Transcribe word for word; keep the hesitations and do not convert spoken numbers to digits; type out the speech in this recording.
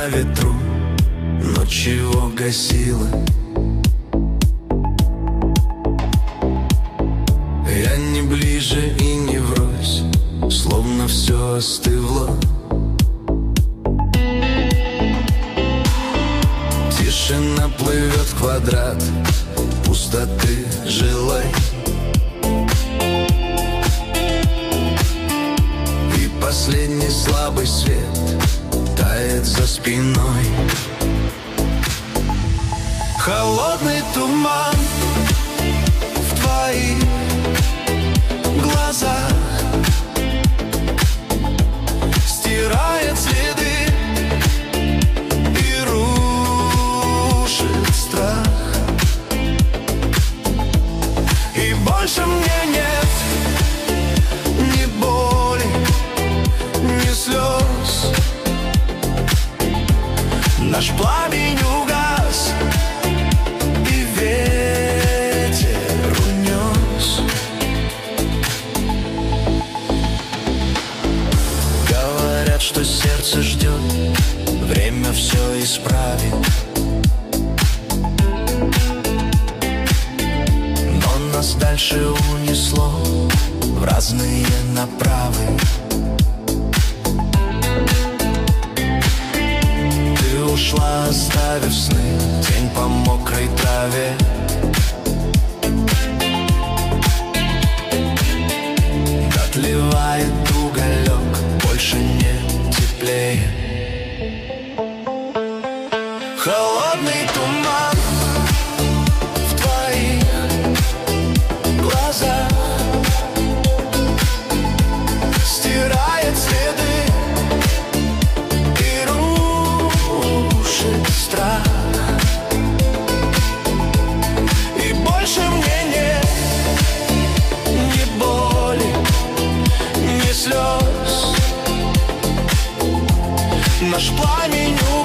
ветру, ночь его гасила. Я не ближе и не врозь, словно все остыло. Тишина плывет в квадрат пустоты жилой, и последний слабый свет тает за спиной. Холодный туман в твоих глазах стирает следы и рушит страх. И больше мне нет ни боли, ни слез. Наш пламень угас, и ветер унес. Говорят, что сердце ждет, время все исправит. Но нас дальше унесло в разные направы. Ты ушла, оставив сны, тень по мокрой траве. Отливает уголек, больше не теплее. Холодный туман в твоих глазах стирает следы и рушит страх. И больше мне нет ни боли, ни слез. Наш пламень